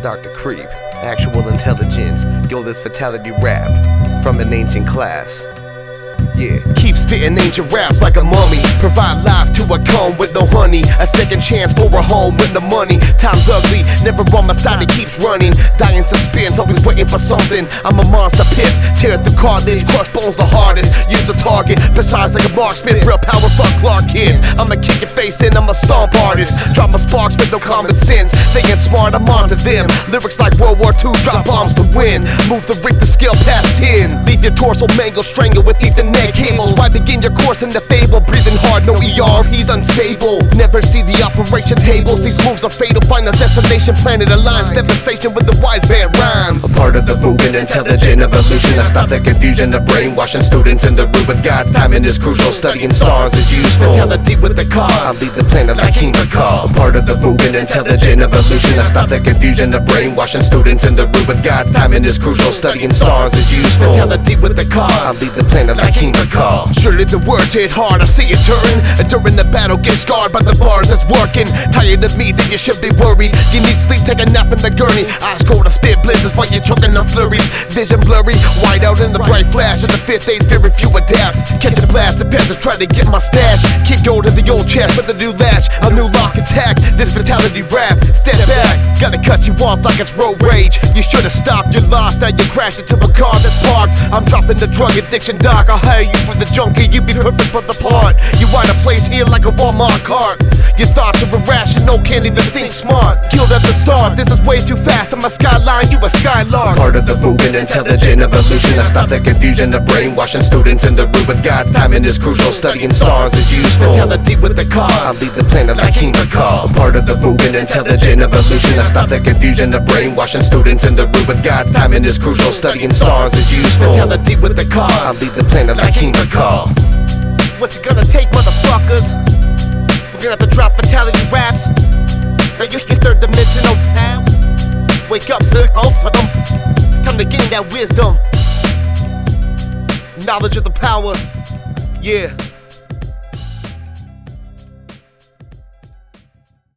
Dr. Creep, actual intelligence, yo, this fatality rap from an ancient class. Yeah. Keep spitting ancient raps like a mummy. Provide life to a comb with no honey. A second chance for a home with the money. Time's ugly, never on my side, it keeps running. Dying suspense, always waiting for something. I'm a monster piss, tear through cartilage, crush bones the hardest. Use the target, besides like a marksmith. Real power, fuck Clark kids. I'ma kick your face in, I'm a stomp artist. Drop my sparks with no common sense. Thinking smart, I'm onto them. Lyrics like World War II, drop bombs to win. Move the Richter scale past 10. Leave your torso mangled, strangled with Ethernet cables. Why begin your course in the fable? Breathing hard, no ER, he's unstable. Never see the operation tables. These moves are fatal. Find a destination, planet aligned. Devastation with the wise band rhymes. A part of the movement, intelligent evolution. I stop the confusion, the brainwashing students in the ruins. God's timing is crucial. Studying stars is useful. Fatality with the cause. I lead the planet like King Bakal. A part of the movement, intelligent evolution. I stop the confusion, the brainwashing students in the ruins. God's timing is crucial. Studying stars is useful. Fatality with the cause. I lead the planet like King Bakal. Surely the words hit hard, I see it turn. And during the battle, get scarred by the bars that's working. Tired of me, then you should be worried. You need sleep, take a nap in the gurney. Eyes cold, I spit blizzards while you're choking on flurries. Vision blurry, white out in the bright flash of the fifth aid fear if you adapt. Catch a blast, the peasants try to get my stash. Kick go to the old chest with a new latch. A new lock attack, this fatality rap. Step back, gotta cut you off like it's road rage. You should've stopped, you're lost, now you crashed into a car that's parked. I'm dropping the drug addiction doc, I'll hire you for the junkie, you be perfect for the part. You want a place here like a Walmart cart. Your thoughts are irrational, can't even think smart. Killed at the start, this is way too fast. I'm a skyline, you a skylark. Part of the movement, intelligent evolution. I stop the confusion, the brainwashing students in the ruins. God's timing is crucial, studying stars is useful. Fatality with the cause. I lead the planet like King Bakal. Part of the movement, intelligent evolution. I stop the confusion, the brainwashing students in the ruins. God's timing is crucial, studying stars is useful. Fatality with the cause. I lead the planet like King Bakal. What's it gonna take, motherfuckers? We're gonna have to drop fatality raps. They use your third dimensional sound. Wake up, sir, hope for them. It's time to gain that wisdom. Knowledge of the power. Yeah.